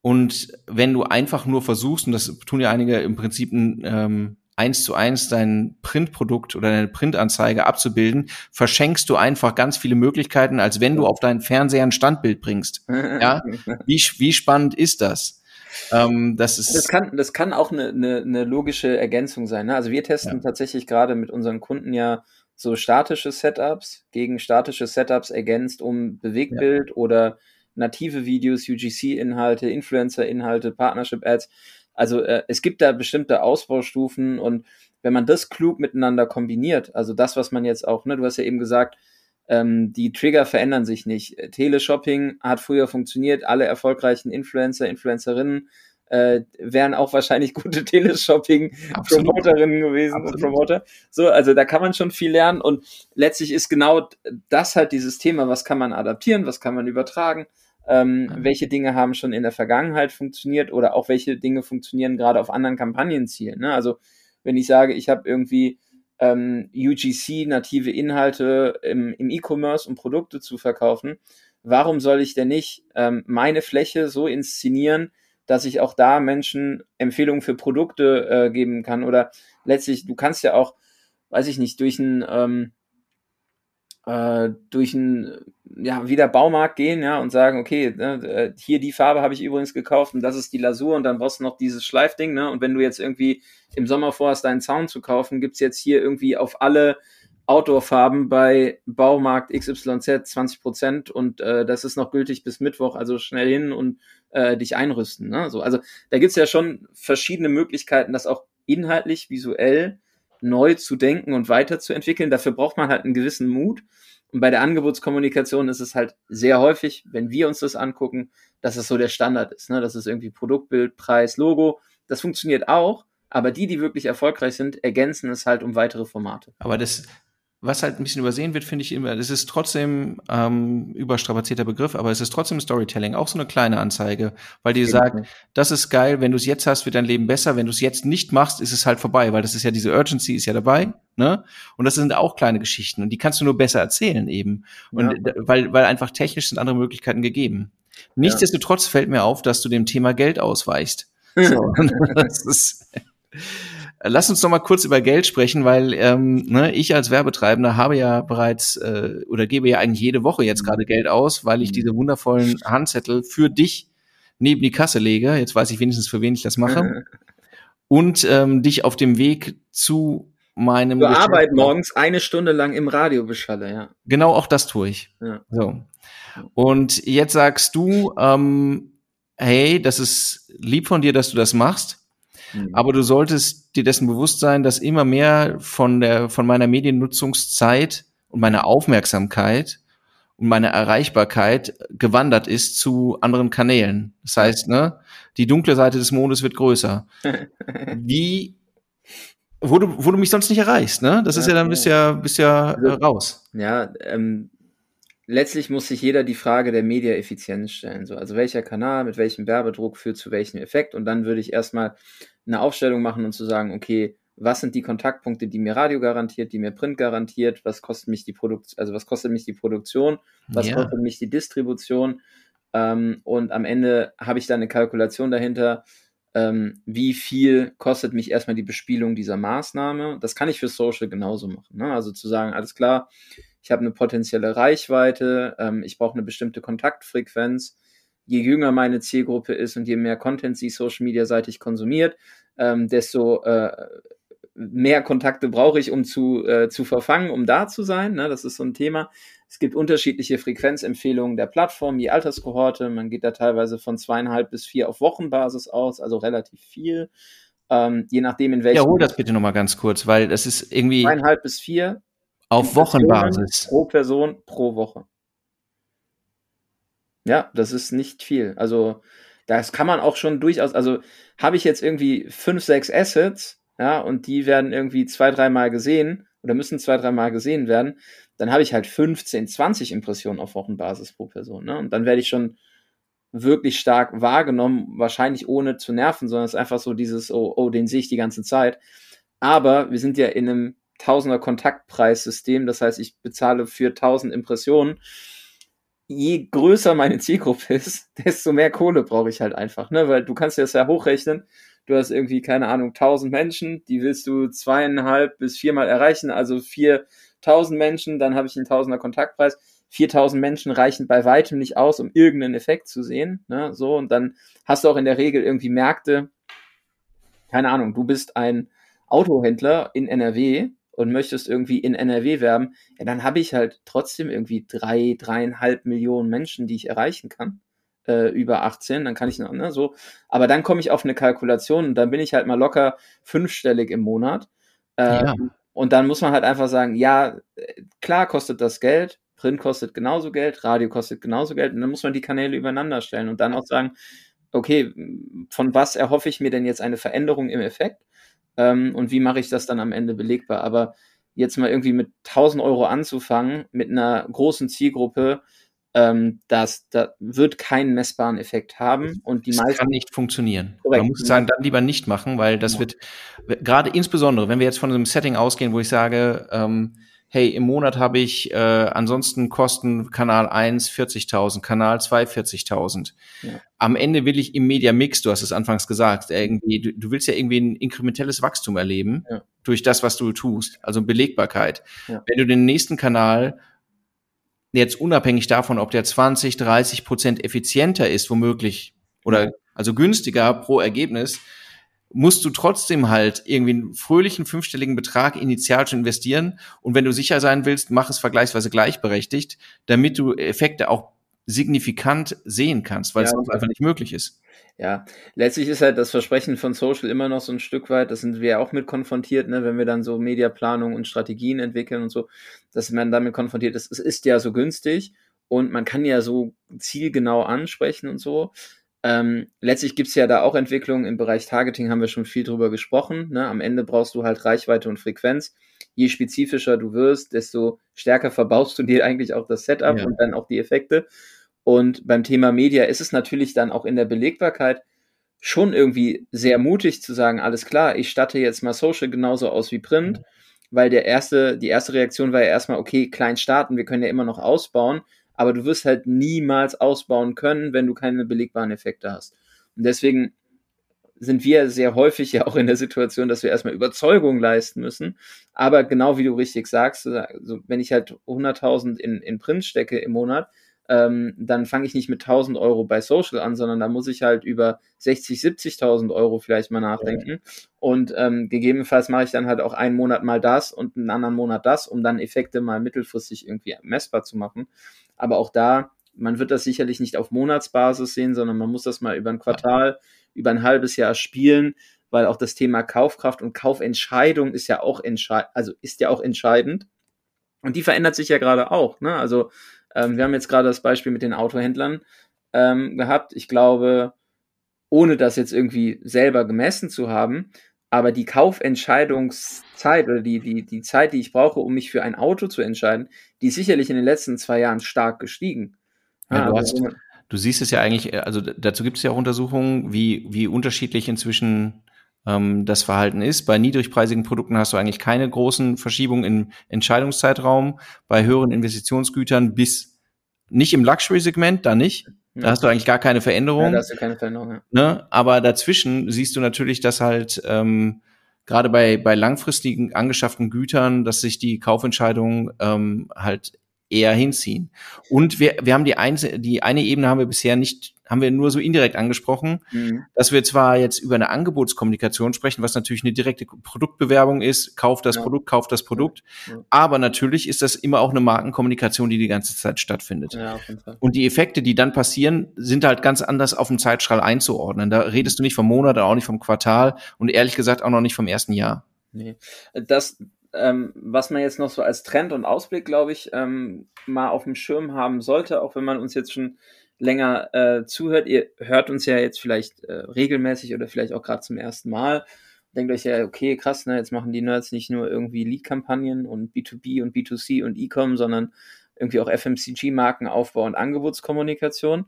Und wenn du einfach nur versuchst, und das tun ja einige im Prinzip 1:1 dein Printprodukt oder deine Printanzeige abzubilden, verschenkst du einfach ganz viele Möglichkeiten, als wenn du auf deinen Fernseher ein Standbild bringst. Ja, wie spannend ist das? Das kann auch eine logische Ergänzung sein. Ne? Also wir testen tatsächlich gerade mit unseren Kunden ja so statische Setups gegen statische Setups ergänzt um Bewegtbild oder native Videos, UGC-Inhalte, Influencer-Inhalte, Partnership-Ads. Also es gibt da bestimmte Ausbaustufen und wenn man das klug miteinander kombiniert, also das, was man jetzt auch, ne, du hast ja eben gesagt, die Trigger verändern sich nicht. Teleshopping hat früher funktioniert, alle erfolgreichen Influencer, Influencerinnen wären auch wahrscheinlich gute Teleshopping-Promoterinnen gewesen und Promoter. So, also da kann man schon viel lernen und letztlich ist genau das halt dieses Thema, was kann man adaptieren, was kann man übertragen, welche Dinge haben schon in der Vergangenheit funktioniert oder auch welche Dinge funktionieren gerade auf anderen Kampagnenzielen. Ne? Also wenn ich sage, ich habe irgendwie UGC, native Inhalte im E-Commerce, um Produkte zu verkaufen, warum soll ich denn nicht meine Fläche so inszenieren, dass ich auch da Menschen Empfehlungen für Produkte geben kann oder letztlich, du kannst ja auch, weiß ich nicht, durch einen wieder Baumarkt gehen, ja, und sagen, okay, ne, hier die Farbe habe ich übrigens gekauft und das ist die Lasur und dann brauchst du noch dieses Schleifding, ne, und wenn du jetzt irgendwie im Sommer vorhast, deinen Zaun zu kaufen, gibt's jetzt hier irgendwie auf alle Outdoor-Farben bei Baumarkt XYZ 20% und das ist noch gültig bis Mittwoch, also schnell hin und dich einrüsten, ne, so, also da gibt's ja schon verschiedene Möglichkeiten, das auch inhaltlich, visuell neu zu denken und weiterzuentwickeln. Dafür braucht man halt einen gewissen Mut. Und bei der Angebotskommunikation ist es halt sehr häufig, wenn wir uns das angucken, dass es so der Standard ist. Ne? Das ist irgendwie Produktbild, Preis, Logo. Das funktioniert auch, aber die wirklich erfolgreich sind, ergänzen es halt um weitere Formate. Aber das, was halt ein bisschen übersehen wird, finde ich immer, das ist trotzdem überstrapazierter Begriff, aber es ist trotzdem Storytelling, auch so eine kleine Anzeige, weil die sagt, das ist geil, wenn du es jetzt hast, wird dein Leben besser, wenn du es jetzt nicht machst, ist es halt vorbei, weil das ist ja diese Urgency ist ja dabei, ne? Und das sind auch kleine Geschichten und die kannst du nur besser erzählen eben. Und weil einfach technisch sind andere Möglichkeiten gegeben. Nichtsdestotrotz fällt mir auf, dass du dem Thema Geld ausweichst. So, das ist lass uns noch mal kurz über Geld sprechen, weil ich als Werbetreibender habe ja bereits oder gebe ja eigentlich jede Woche jetzt gerade Geld aus, weil ich diese wundervollen Handzettel für dich neben die Kasse lege. Jetzt weiß ich wenigstens, für wen ich das mache. Und dich auf dem Weg zu meinem Zur Arbeit morgens 1 Stunde lang im Radio beschalle, ja. Genau, auch das tue ich. Ja. So. Und jetzt sagst du, hey, das ist lieb von dir, dass du das machst. Aber du solltest dir dessen bewusst sein, dass immer mehr von meiner Mediennutzungszeit und meiner Aufmerksamkeit und meiner Erreichbarkeit gewandert ist zu anderen Kanälen. Das heißt, ne, die dunkle Seite des Mondes wird größer. Wo du mich sonst nicht erreichst, ne? Das ist ja dann bist ja raus. Ja, letztlich muss sich jeder die Frage der Mediaeffizienz stellen. So, also welcher Kanal mit welchem Werbedruck führt zu welchem Effekt? Und dann würde ich erstmal eine Aufstellung machen und zu sagen, okay, was sind die Kontaktpunkte, die mir Radio garantiert, die mir Print garantiert, was kostet mich die Produktion, was kostet mich die Distribution, und am Ende habe ich dann eine Kalkulation dahinter, wie viel kostet mich erstmal die Bespielung dieser Maßnahme. Das kann ich für Social genauso machen, ne? Also zu sagen, alles klar, ich habe eine potenzielle Reichweite, ich brauche eine bestimmte Kontaktfrequenz. Je jünger meine Zielgruppe ist und je mehr Content sie Social-Media-seitig konsumiert, desto mehr Kontakte brauche ich, um zu verfangen, um da zu sein. Ne? Das ist so ein Thema. Es gibt unterschiedliche Frequenzempfehlungen der Plattform, je Alterskohorte. Man geht da teilweise von 2,5 bis 4 auf Wochenbasis aus, also relativ viel. Je nachdem, in welchem... Ja, hol das bitte nochmal ganz kurz, weil das ist irgendwie... 2,5 bis 4 auf Wochenbasis. Pro Person pro Woche. Ja, das ist nicht viel. Also das kann man auch schon durchaus, also habe ich jetzt irgendwie 5, 6 Assets, ja, und die werden irgendwie 2-3 Mal gesehen oder müssen 2-3 Mal gesehen werden, dann habe ich halt 15, 20 Impressionen auf Wochenbasis pro Person, ne? Und dann werde ich schon wirklich stark wahrgenommen, wahrscheinlich ohne zu nerven, sondern es ist einfach so dieses, oh, den sehe ich die ganze Zeit. Aber wir sind ja in einem Tausender Kontaktpreissystem, das heißt, ich bezahle für 1000 Impressionen je größer meine Zielgruppe ist, desto mehr Kohle brauche ich halt einfach, ne? Weil du kannst dir das ja hochrechnen. Du hast irgendwie, keine Ahnung, 1000 Menschen, die willst du 2,5 bis 4-mal erreichen, also 4000 Menschen, dann habe ich einen Tausender Kontaktpreis. 4000 Menschen reichen bei weitem nicht aus, um irgendeinen Effekt zu sehen, ne? So, und dann hast du auch in der Regel irgendwie Märkte, keine Ahnung, du bist ein Autohändler in NRW und möchtest irgendwie in NRW werben, ja, dann habe ich halt trotzdem irgendwie 3,5 Millionen Menschen, die ich erreichen kann, über 18, dann kann ich noch, ne, so. Aber dann komme ich auf eine Kalkulation und dann bin ich halt mal locker 5-stellig im Monat. Ja. Und dann muss man halt einfach sagen, ja, klar kostet das Geld, Print kostet genauso Geld, Radio kostet genauso Geld und dann muss man die Kanäle übereinander stellen und dann auch sagen, okay, von was erhoffe ich mir denn jetzt eine Veränderung im Effekt? Und wie mache ich das dann am Ende belegbar? Aber jetzt mal irgendwie mit 1.000 Euro anzufangen, mit einer großen Zielgruppe, das wird keinen messbaren Effekt haben. Und die Das meisten kann nicht funktionieren. Korrekt. Man muss sagen, dann lieber nicht machen, weil das wird, gerade insbesondere, wenn wir jetzt von einem Setting ausgehen, wo ich sage, hey, im Monat habe ich ansonsten Kosten Kanal 1 40.000, Kanal 2 40.000. Ja. Am Ende will ich im Media Mix, du hast es anfangs gesagt, irgendwie, du willst ja irgendwie ein inkrementelles Wachstum erleben durch das, was du tust, also Belegbarkeit. Ja. Wenn du den nächsten Kanal jetzt unabhängig davon, ob der 20-30% effizienter ist, womöglich, oder also günstiger pro Ergebnis, musst du trotzdem halt irgendwie einen fröhlichen 5-stelligen Betrag initial schon investieren. Und wenn du sicher sein willst, mach es vergleichsweise gleichberechtigt, damit du Effekte auch signifikant sehen kannst, weil es sonst einfach nicht möglich ist. Ja, letztlich ist halt das Versprechen von Social immer noch so ein Stück weit, das sind wir ja auch mit konfrontiert, ne, wenn wir dann so Mediaplanung und Strategien entwickeln und so, dass man damit konfrontiert ist, es ist ja so günstig und man kann ja so zielgenau ansprechen und so. Letztlich gibt's ja da auch Entwicklungen im Bereich Targeting, haben wir schon viel drüber gesprochen, ne? Am Ende brauchst du halt Reichweite und Frequenz. Je spezifischer du wirst, desto stärker verbaust du dir eigentlich auch das Setup und dann auch die Effekte. Und beim Thema Media ist es natürlich dann auch in der Belegbarkeit schon irgendwie sehr mutig zu sagen, alles klar, ich statte jetzt mal Social genauso aus wie Print, weil die erste Reaktion war ja erstmal, okay, klein starten, wir können ja immer noch ausbauen, aber du wirst halt niemals ausbauen können, wenn du keine belegbaren Effekte hast. Und deswegen sind wir sehr häufig ja auch in der Situation, dass wir erstmal Überzeugung leisten müssen. Aber genau wie du richtig sagst, also wenn ich halt 100.000 in Print stecke im Monat, dann fange ich nicht mit 1.000 Euro bei Social an, sondern da muss ich halt über 60.000, 70.000 Euro vielleicht mal nachdenken. Und gegebenenfalls mache ich dann halt auch einen Monat mal das und einen anderen Monat das, um dann Effekte mal mittelfristig irgendwie messbar zu machen. Aber auch da, man wird das sicherlich nicht auf Monatsbasis sehen, sondern man muss das mal über ein Quartal, über ein halbes Jahr spielen, weil auch das Thema Kaufkraft und Kaufentscheidung ist ja auch entscheidend. Und die verändert sich ja gerade auch, ne? Also wir haben jetzt gerade das Beispiel mit den Autohändlern gehabt. Ich glaube, ohne das jetzt irgendwie selber gemessen zu haben, aber die Kaufentscheidungszeit oder die Zeit, die ich brauche, um mich für ein Auto zu entscheiden, die ist sicherlich in den letzten 2 Jahren stark gestiegen. Ja, du siehst es ja eigentlich, also dazu gibt es ja auch Untersuchungen, wie unterschiedlich inzwischen das Verhalten ist. Bei niedrigpreisigen Produkten hast du eigentlich keine großen Verschiebungen im Entscheidungszeitraum. Bei höheren Investitionsgütern bis nicht im Luxury-Segment, da nicht. Da hast du eigentlich gar keine Veränderung. Ja, da hast du keine Veränderung, ja. Ne? Aber dazwischen siehst du natürlich, dass halt gerade bei langfristigen angeschafften Gütern, dass sich die Kaufentscheidungen halt eher hinziehen. Und wir haben die eine Ebene haben wir nur so indirekt angesprochen, dass wir zwar jetzt über eine Angebotskommunikation sprechen, was natürlich eine direkte Produktbewerbung ist, kauf das Produkt, aber natürlich ist das immer auch eine Markenkommunikation, die ganze Zeit stattfindet. Ja, auf jeden Fall. Und die Effekte, die dann passieren, sind halt ganz anders auf dem Zeitstrahl einzuordnen. Da redest du nicht vom Monat, auch nicht vom Quartal und ehrlich gesagt auch noch nicht vom ersten Jahr. Nee. Das was man jetzt noch so als Trend und Ausblick, glaube ich, mal auf dem Schirm haben sollte, auch wenn man uns jetzt schon länger zuhört. Ihr hört uns ja jetzt vielleicht regelmäßig oder vielleicht auch gerade zum ersten Mal. Denkt euch ja, okay, krass, ne, jetzt machen die Nerds nicht nur irgendwie Lead-Kampagnen und B2B und B2C und E-Com, sondern irgendwie auch FMCG-Markenaufbau und Angebotskommunikation.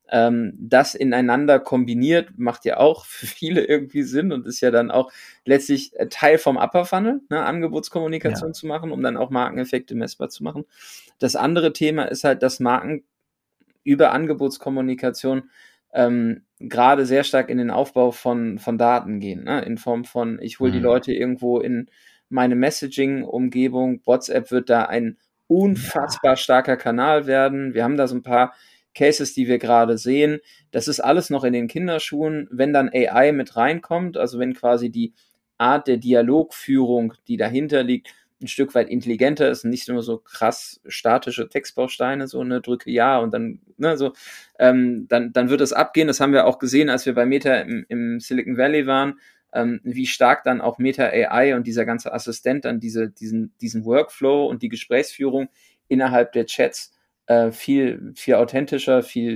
Das ineinander kombiniert macht ja auch für viele irgendwie Sinn und ist ja dann auch letztlich Teil vom Upper Funnel, ne, Angebotskommunikation zu machen, um dann auch Markeneffekte messbar zu machen. Das andere Thema ist halt, dass Marken über Angebotskommunikation gerade sehr stark in den Aufbau von Daten gehen, ne? In Form von, ich hole die Leute irgendwo in meine Messaging-Umgebung. WhatsApp wird da ein unfassbar starker Kanal werden. Wir haben da so ein paar Cases, die wir gerade sehen. Das ist alles noch in den Kinderschuhen. Wenn dann AI mit reinkommt, also wenn quasi die Art der Dialogführung, die dahinter liegt, ein Stück weit intelligenter ist und nicht nur so krass statische Textbausteine, so eine drücke ja und dann, ne, so, dann wird es abgehen. Das haben wir auch gesehen, als wir bei Meta im Silicon Valley waren, wie stark dann auch Meta AI und dieser ganze Assistent dann diesen Workflow und die Gesprächsführung innerhalb der Chats viel authentischer, viel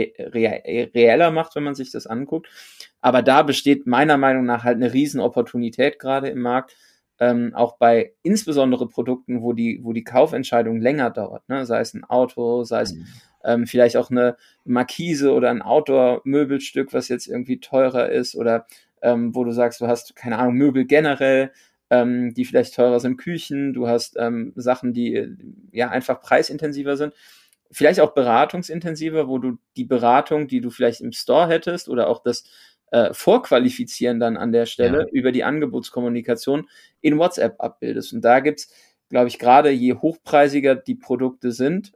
reeller macht, wenn man sich das anguckt. Aber da besteht meiner Meinung nach halt eine riesen Opportunität gerade im Markt, auch bei insbesondere Produkten, wo die Kaufentscheidung länger dauert, ne? Sei es ein Auto, sei es vielleicht auch eine Markise oder ein Outdoor-Möbelstück, was jetzt irgendwie teurer ist, oder wo du sagst, du hast, keine Ahnung, Möbel generell, die vielleicht teurer sind, Küchen, du hast Sachen, die ja einfach preisintensiver sind, vielleicht auch beratungsintensiver, wo du die Beratung, die du vielleicht im Store hättest oder auch das Vorqualifizieren dann an der Stelle über die Angebotskommunikation in WhatsApp abbildest. Und da gibt's, glaube ich, gerade je hochpreisiger die Produkte sind,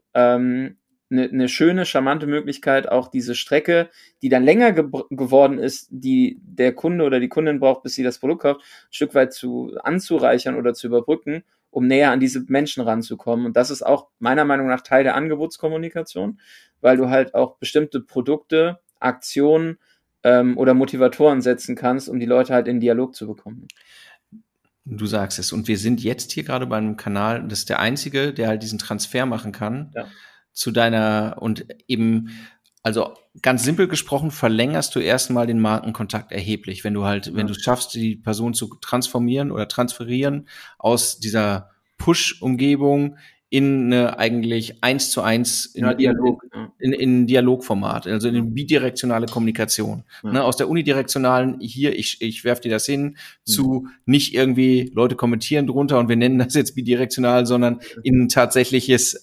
eine schöne, charmante Möglichkeit, auch diese Strecke, die dann länger geworden ist, die der Kunde oder die Kundin braucht, bis sie das Produkt kauft, ein Stück weit anzureichern oder zu überbrücken, um näher an diese Menschen ranzukommen. Und das ist auch meiner Meinung nach Teil der Angebotskommunikation, weil du halt auch bestimmte Produkte, Aktionen oder Motivatoren setzen kannst, um die Leute halt in Dialog zu bekommen. Du sagst es. Und wir sind jetzt hier gerade bei einem Kanal, das ist der einzige, der halt diesen Transfer machen kann zu deiner, und eben, also ganz simpel gesprochen, verlängerst du erstmal den Markenkontakt erheblich, wenn du halt, wenn du es schaffst, die Person zu transformieren oder transferieren aus dieser Push-Umgebung in eine eigentlich 1:1 in Dialogformat, also in bidirektionale Kommunikation. Ne, aus der unidirektionalen, hier, ich werf dir das hin, zu nicht irgendwie Leute kommentieren drunter und wir nennen das jetzt bidirektional, sondern in ein tatsächliches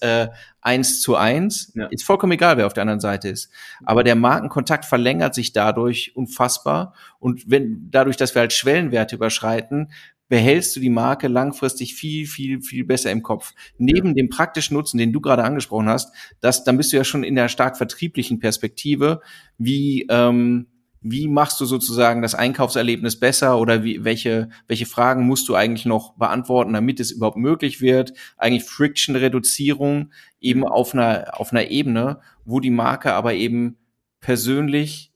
1:1. Ist vollkommen egal, wer auf der anderen Seite ist. Aber der Markenkontakt verlängert sich dadurch unfassbar. Und dadurch, dass wir halt Schwellenwerte überschreiten, behältst du die Marke langfristig viel, viel, viel besser im Kopf. Neben dem praktischen Nutzen, den du gerade angesprochen hast, dann bist du ja schon in der stark vertrieblichen Perspektive. Wie machst du sozusagen das Einkaufserlebnis besser, oder welche Fragen musst du eigentlich noch beantworten, damit es überhaupt möglich wird? Eigentlich Friction-Reduzierung eben auf einer Ebene, wo die Marke aber eben persönlich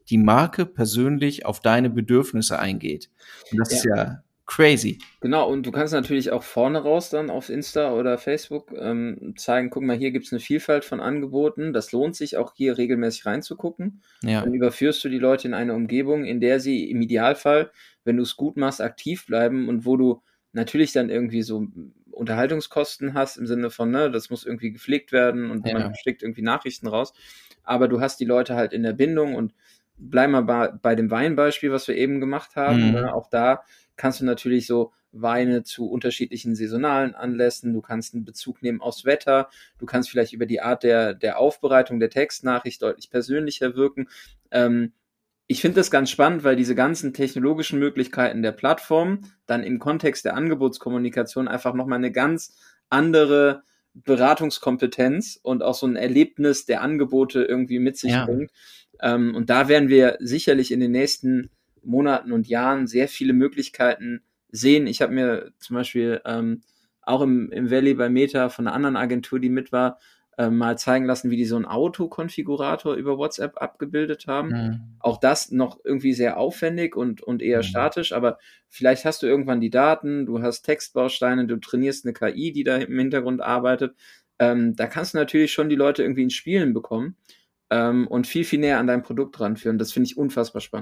auf deine Bedürfnisse eingeht. Und das ist ja crazy. Genau, und du kannst natürlich auch vorne raus dann auf Insta oder Facebook zeigen, guck mal, hier gibt's eine Vielfalt von Angeboten, das lohnt sich auch hier regelmäßig reinzugucken. Dann überführst du die Leute in eine Umgebung, in der sie im Idealfall, wenn du es gut machst, aktiv bleiben, und wo du natürlich dann irgendwie so Unterhaltungskosten hast, im Sinne von, ne, das muss irgendwie gepflegt werden und man schickt irgendwie Nachrichten raus, aber du hast die Leute halt in der Bindung. Und bleib mal bei dem Weinbeispiel, was wir eben gemacht haben, ne? Auch da kannst du natürlich so Weine zu unterschiedlichen saisonalen Anlässen, du kannst einen Bezug nehmen aufs Wetter, du kannst vielleicht über die Art der Aufbereitung der Textnachricht deutlich persönlicher wirken. Ich finde das ganz spannend, weil diese ganzen technologischen Möglichkeiten der Plattform dann im Kontext der Angebotskommunikation einfach nochmal eine ganz andere Beratungskompetenz und auch so ein Erlebnis der Angebote irgendwie mit sich bringt. Und da werden wir sicherlich in den nächsten Monaten und Jahren sehr viele Möglichkeiten sehen. Ich habe mir zum Beispiel auch im Valley bei Meta von einer anderen Agentur, die mit war, mal zeigen lassen, wie die so einen Autokonfigurator über WhatsApp abgebildet haben. Auch das noch irgendwie sehr aufwendig und eher statisch, aber vielleicht hast du irgendwann die Daten, du hast Textbausteine, du trainierst eine KI, die da im Hintergrund arbeitet. Da kannst du natürlich schon die Leute irgendwie ins Spielen bekommen und viel, viel näher an dein Produkt ranführen. Das finde ich unfassbar spannend.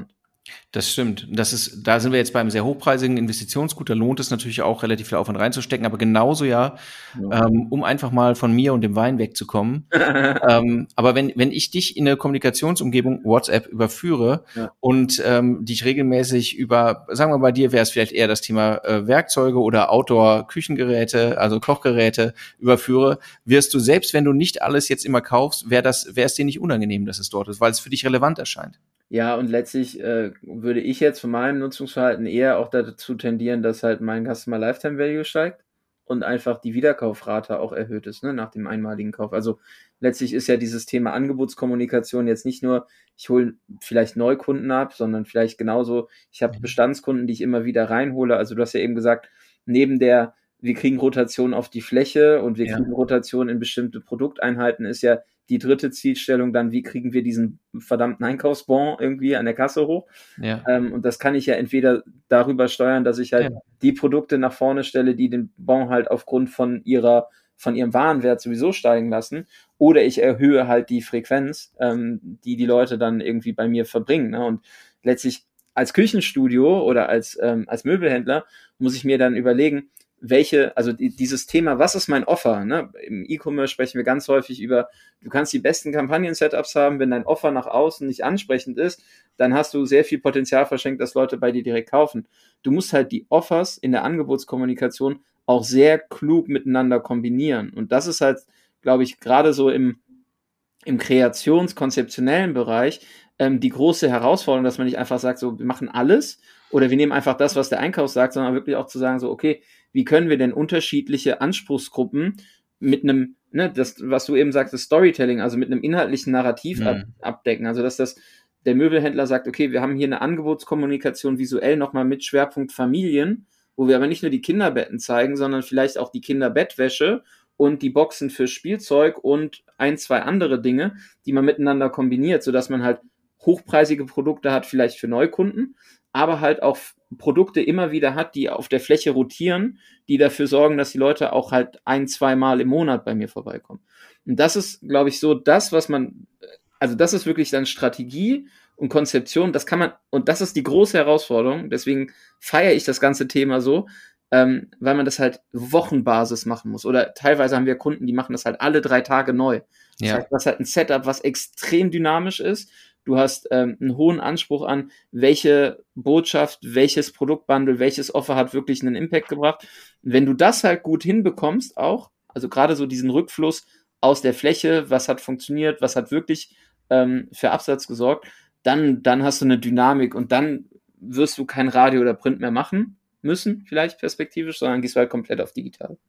Das stimmt. Da sind wir jetzt beim sehr hochpreisigen Investitionsgut. Da lohnt es natürlich auch, relativ viel Aufwand reinzustecken. Aber genauso um einfach mal von mir und dem Wein wegzukommen. Aber wenn ich dich in eine Kommunikationsumgebung WhatsApp überführe und dich regelmäßig sagen wir bei dir wäre es vielleicht eher das Thema Werkzeuge oder Outdoor-Küchengeräte, also Kochgeräte überführe, wirst du selbst, wenn du nicht alles jetzt immer kaufst, wäre es dir nicht unangenehm, dass es dort ist, weil es für dich relevant erscheint. Ja, und letztlich würde ich jetzt von meinem Nutzungsverhalten eher auch dazu tendieren, dass halt mein Customer Lifetime Value steigt und einfach die Wiederkaufrate auch erhöht ist, ne, nach dem einmaligen Kauf. Also letztlich ist ja dieses Thema Angebotskommunikation jetzt nicht nur, ich hole vielleicht Neukunden ab, sondern vielleicht genauso, ich habe Bestandskunden, die ich immer wieder reinhole. Also du hast ja eben gesagt, wir kriegen Rotation auf die Fläche und wir kriegen Rotation in bestimmte Produkteinheiten, ist ja die dritte Zielstellung dann, wie kriegen wir diesen verdammten Einkaufsbon irgendwie an der Kasse hoch? Ja. Und das kann ich ja entweder darüber steuern, dass ich halt die Produkte nach vorne stelle, die den Bon halt aufgrund von ihrem Warenwert sowieso steigen lassen, oder ich erhöhe halt die Frequenz, die Leute dann irgendwie bei mir verbringen. Ne? Und letztlich als Küchenstudio oder als Möbelhändler muss ich mir dann überlegen, dieses Thema, was ist mein Offer? Ne? Im E-Commerce sprechen wir ganz häufig über, du kannst die besten Kampagnen-Setups haben, wenn dein Offer nach außen nicht ansprechend ist, dann hast du sehr viel Potenzial verschenkt, dass Leute bei dir direkt kaufen. Du musst halt die Offers in der Angebotskommunikation auch sehr klug miteinander kombinieren. Und das ist halt, glaube ich, gerade so im kreationskonzeptionellen Bereich die große Herausforderung, dass man nicht einfach sagt, so, wir machen alles oder wir nehmen einfach das, was der Einkauf sagt, sondern wirklich auch zu sagen, so, okay, wie können wir denn unterschiedliche Anspruchsgruppen mit einem, ne, das, was du eben sagtest, Storytelling, also mit einem inhaltlichen Narrativ abdecken. Also, dass der Möbelhändler sagt, okay, wir haben hier eine Angebotskommunikation visuell nochmal mit Schwerpunkt Familien, wo wir aber nicht nur die Kinderbetten zeigen, sondern vielleicht auch die Kinderbettwäsche und die Boxen für Spielzeug und 1, 2 andere Dinge, die man miteinander kombiniert, sodass man halt hochpreisige Produkte hat, vielleicht für Neukunden, aber halt auch Produkte immer wieder hat, die auf der Fläche rotieren, die dafür sorgen, dass die Leute auch halt 1, 2 Mal im Monat bei mir vorbeikommen. Und das ist, glaube ich, so das, das ist wirklich dann Strategie und Konzeption, und das ist die große Herausforderung, deswegen feiere ich das ganze Thema so, weil man das halt Wochenbasis machen muss. Oder teilweise haben wir Kunden, die machen das halt alle 3 Tage neu. Das heißt, du hast halt ein Setup, was extrem dynamisch ist. Du hast einen hohen Anspruch an, welche Botschaft, welches Produktbundle, welches Offer hat wirklich einen Impact gebracht. Wenn du das halt gut hinbekommst auch, also gerade so diesen Rückfluss aus der Fläche, was hat funktioniert, was hat wirklich für Absatz gesorgt, dann hast du eine Dynamik und dann wirst du kein Radio oder Print mehr machen müssen, vielleicht perspektivisch, sondern gehst du halt komplett auf digital.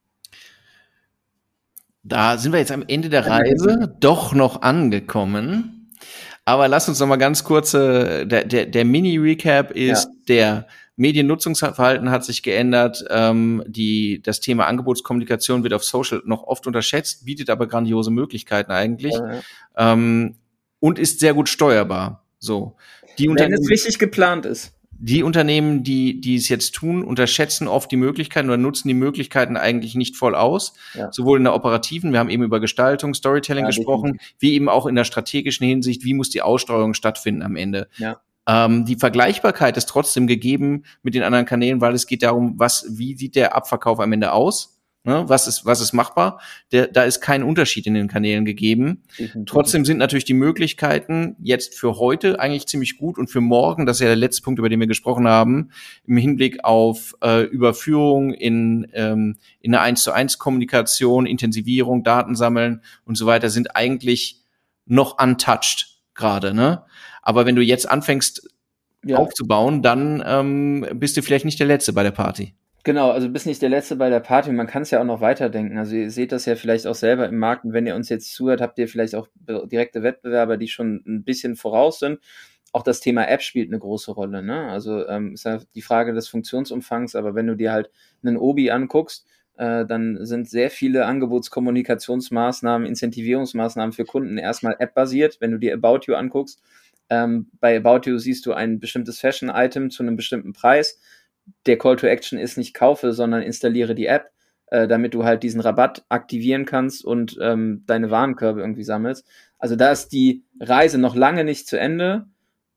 Da sind wir jetzt am Ende der Reise doch noch angekommen. Aber lass uns noch mal ganz kurz, der Mini-Recap ist, der Mediennutzungsverhalten hat sich geändert, das Thema Angebotskommunikation wird auf Social noch oft unterschätzt, bietet aber grandiose Möglichkeiten eigentlich, und ist sehr gut steuerbar. So. Wenn es richtig geplant ist. Die Unternehmen, die es jetzt tun, unterschätzen oft die Möglichkeiten oder nutzen die Möglichkeiten eigentlich nicht voll aus. Ja. Sowohl in der operativen, wir haben eben über Gestaltung, Storytelling gesprochen, definitiv, wie eben auch in der strategischen Hinsicht, wie muss die Aussteuerung stattfinden am Ende. Ja. Die Vergleichbarkeit ist trotzdem gegeben mit den anderen Kanälen, weil es geht darum, wie sieht der Abverkauf am Ende aus? Ne, was ist machbar? Da ist kein Unterschied in den Kanälen gegeben. Trotzdem sind natürlich die Möglichkeiten jetzt für heute eigentlich ziemlich gut und für morgen, das ist ja der letzte Punkt, über den wir gesprochen haben, im Hinblick auf Überführung in eine 1:1 Kommunikation, Intensivierung, Daten sammeln und so weiter, sind eigentlich noch untouched gerade, ne? Aber wenn du jetzt anfängst aufzubauen, dann bist du vielleicht nicht der Letzte bei der Party. Genau, also bist nicht der Letzte bei der Party. Man kann es ja auch noch weiterdenken. Also ihr seht das ja vielleicht auch selber im Markt. Und wenn ihr uns jetzt zuhört, habt ihr vielleicht auch direkte Wettbewerber, die schon ein bisschen voraus sind. Auch das Thema App spielt eine große Rolle. Ne? Also ist ja die Frage des Funktionsumfangs. Aber wenn du dir halt einen Obi anguckst, dann sind sehr viele Angebotskommunikationsmaßnahmen, Incentivierungsmaßnahmen für Kunden erstmal App-basiert. Wenn du dir About You anguckst, bei About You siehst du ein bestimmtes Fashion-Item zu einem bestimmten Preis. Der Call to Action ist nicht kaufe, sondern installiere die App, damit du halt diesen Rabatt aktivieren kannst und deine Warenkörbe irgendwie sammelst. Also da ist die Reise noch lange nicht zu Ende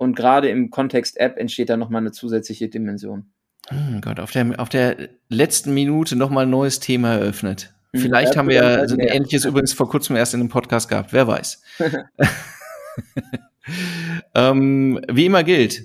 Und gerade im Kontext App entsteht da nochmal eine zusätzliche Dimension. Oh Gott, auf der letzten Minute nochmal ein neues Thema eröffnet. Vielleicht haben wir ja so ein ähnliches übrigens vor kurzem erst in einem Podcast gehabt. Wer weiß. Wie immer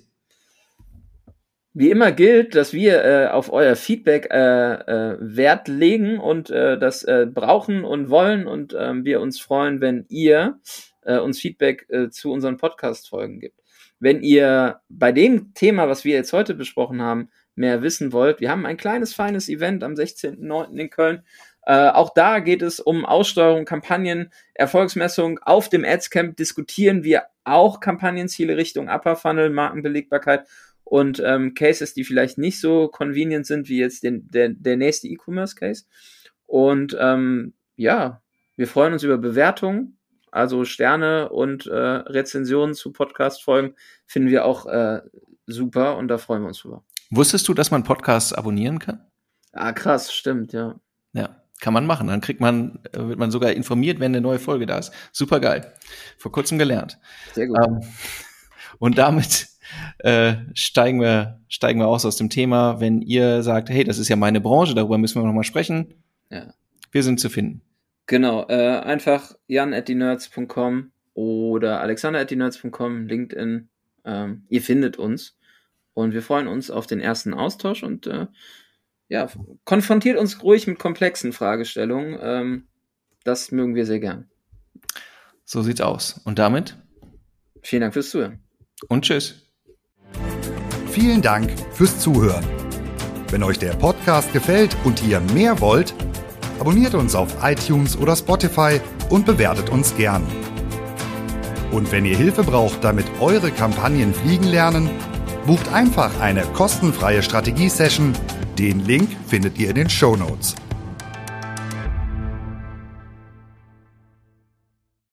gilt, dass wir auf euer Feedback Wert legen und das brauchen und wollen und wir uns freuen, wenn ihr uns Feedback zu unseren Podcast-Folgen gibt. Wenn ihr bei dem Thema, was wir jetzt heute besprochen haben, mehr wissen wollt, wir haben ein kleines, feines Event am 16.09. in Köln. Auch da geht es um Aussteuerung, Kampagnen, Erfolgsmessung. Auf dem Adscamp diskutieren wir auch Kampagnenziele Richtung Upper Funnel, Markenbelegbarkeit und Cases, die vielleicht nicht so convenient sind wie jetzt der nächste E-Commerce-Case. Und wir freuen uns über Bewertungen. Also Sterne und Rezensionen zu Podcast-Folgen finden wir auch super und da freuen wir uns drüber. Wusstest du, dass man Podcasts abonnieren kann? Ah, krass, stimmt, ja. Ja, kann man machen. Dann wird man sogar informiert, wenn eine neue Folge da ist. Super geil. Vor kurzem gelernt. Sehr gut. Und damit steigen wir aus dem Thema. Wenn ihr sagt, hey, das ist ja meine Branche, darüber müssen wir nochmal sprechen. Ja. Wir sind zu finden. Genau, einfach jan@dienerds.com oder alexander@dienerds.com, LinkedIn. Ihr findet uns und wir freuen uns auf den ersten Austausch und konfrontiert uns ruhig mit komplexen Fragestellungen. Das mögen wir sehr gern. So sieht's aus. Und damit? Vielen Dank fürs Zuhören. Und tschüss. Vielen Dank fürs Zuhören. Wenn euch der Podcast gefällt und ihr mehr wollt, abonniert uns auf iTunes oder Spotify und bewertet uns gern. Und wenn ihr Hilfe braucht, damit eure Kampagnen fliegen lernen, bucht einfach eine kostenfreie Strategie-Session. Den Link findet ihr in den Shownotes.